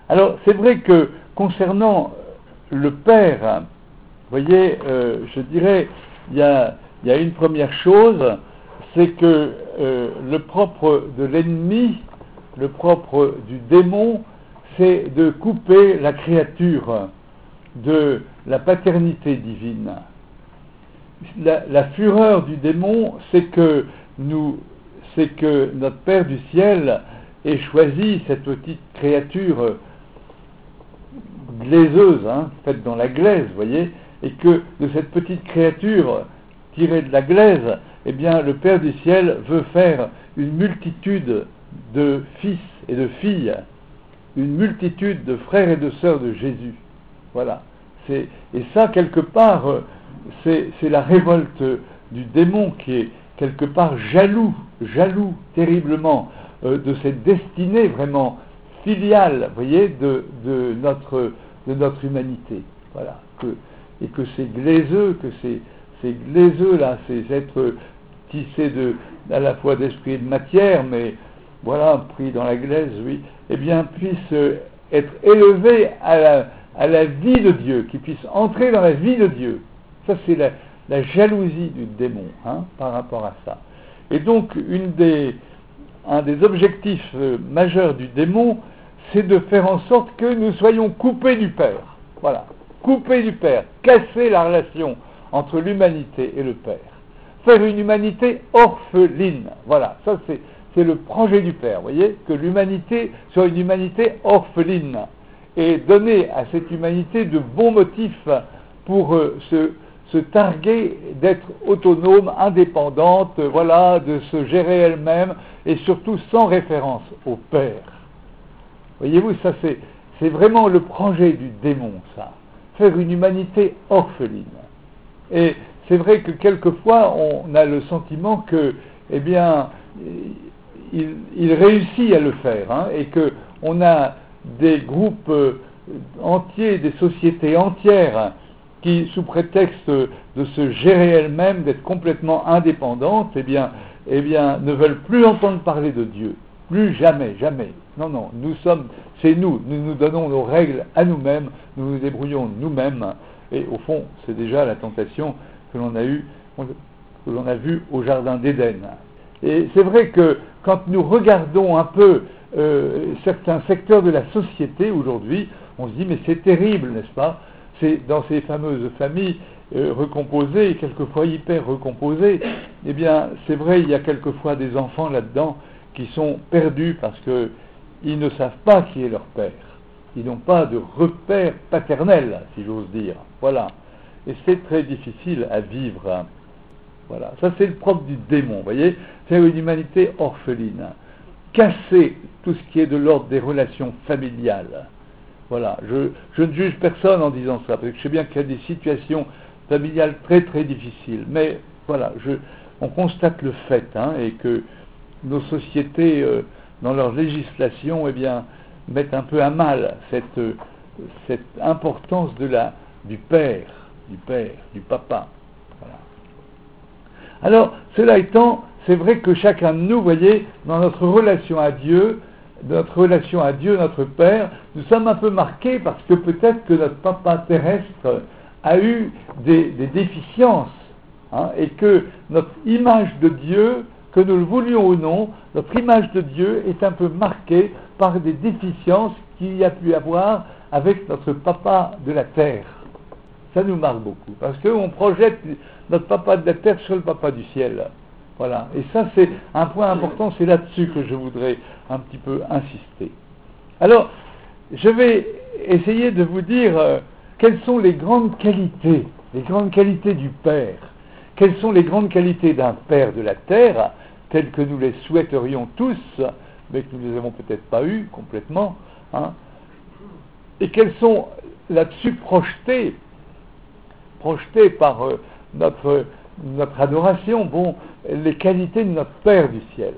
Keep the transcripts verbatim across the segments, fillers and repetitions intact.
Alors, c'est vrai que concernant le Père, vous voyez, euh, je dirais, il y a, il y a une première chose, c'est que euh, le propre de l'ennemi, le propre du démon, c'est de couper la créature de la paternité divine. La, la fureur du démon, c'est que nous, c'est que notre Père du ciel ait choisi cette petite créature glaiseuse, hein, faite dans la glaise, vous voyez, et que de cette petite créature tirée de la glaise, eh bien, le Père du ciel veut faire une multitude de fils et de filles, une multitude de frères et de sœurs de Jésus. Voilà. C'est, et ça, quelque part, c'est, c'est la révolte du démon qui est quelque part jaloux, jaloux terriblement euh, de cette destinée vraiment filiale, vous voyez, de, de, notre, de notre humanité. Voilà. Que, et que ces glaiseux, que ces, ces glaiseux-là, ces êtres tissés de, à la fois d'esprit et de matière, mais voilà, pris dans la glaise, oui, eh bien, puissent être élevés à la, à la vie de Dieu, qu'ils puissent entrer dans la vie de Dieu. Ça, c'est la, la jalousie du démon, hein, par rapport à ça. Et donc, une des, un des objectifs euh, majeurs du démon, c'est de faire en sorte que nous soyons coupés du Père. Voilà, coupés du Père, casser la relation entre l'humanité et le Père. Faire une humanité orpheline. Voilà, ça c'est, c'est le projet du Père, vous voyez, que l'humanité soit une humanité orpheline. Et donner à cette humanité de bons motifs pour euh, se, se targuer d'être autonome, indépendante, euh, voilà, de se gérer elle-même, et surtout sans référence au Père. Voyez-vous, ça c'est, c'est vraiment le projet du démon, ça. Faire une humanité orpheline. Et c'est vrai que quelquefois, on a le sentiment que, eh bien, il, il réussit à le faire, hein, et qu'on a des groupes euh, entiers, des sociétés entières, qui, sous prétexte de se gérer elles-mêmes, d'être complètement indépendantes, eh bien, eh bien, ne veulent plus entendre parler de Dieu. Plus jamais, jamais. Non, non, nous sommes, c'est nous, nous nous donnons nos règles à nous-mêmes, nous nous débrouillons nous-mêmes, et au fond, c'est déjà la tentation que l'on a eue, que l'on a vue au Jardin d'Éden. Et c'est vrai que quand nous regardons un peu euh, certains secteurs de la société aujourd'hui, on se dit, mais c'est terrible, n'est-ce pas? C'est dans ces fameuses familles euh, recomposées, et quelquefois hyper recomposées, eh bien, c'est vrai, il y a quelquefois des enfants là-dedans qui sont perdus parce qu'ils ne savent pas qui est leur père. Ils n'ont pas de repère paternel, si j'ose dire. Voilà. Et c'est très difficile à vivre. Hein. Voilà. Ça, c'est le propre du démon, vous voyez. C'est une humanité orpheline. Casser tout ce qui est de l'ordre des relations familiales. Voilà. Je, je ne juge personne en disant ça, parce que je sais bien qu'il y a des situations familiales très très difficiles. Mais voilà, je, on constate le fait, hein, et que nos sociétés, euh, dans leur législation, eh bien, mettent un peu à mal cette, euh, cette importance de la, du père, du père, du papa. Voilà. Alors, cela étant, c'est vrai que chacun de nous, voyez, dans notre relation à Dieu, notre relation à Dieu, notre Père, nous sommes un peu marqués parce que peut-être que notre papa terrestre a eu des, des déficiences, hein, et que notre image de Dieu, que nous le voulions ou non, notre image de Dieu est un peu marquée par des déficiences qu'il y a pu avoir avec notre papa de la terre. Ça nous marque beaucoup, parce qu'on projette notre papa de la terre sur le papa du ciel. Voilà. Et ça, c'est un point important, c'est là-dessus que je voudrais un petit peu insister. Alors, je vais essayer de vous dire euh, quelles sont les grandes qualités, les grandes qualités du Père. Quelles sont les grandes qualités d'un Père de la terre, telles que nous les souhaiterions tous, mais que nous ne les avons peut-être pas eues complètement, hein, et quelles sont là-dessus projetées, projetées par euh, notre, notre adoration, bon, les qualités de notre Père du ciel.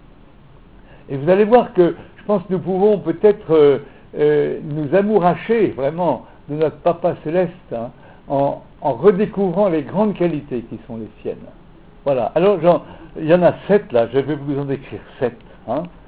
Et vous allez voir que je pense que nous pouvons peut-être euh, euh, nous amouracher vraiment de notre Papa céleste, hein, en, en redécouvrant les grandes qualités qui sont les siennes. Voilà. Alors, genre, il y en a sept là, je vais vous en décrire sept. Hein.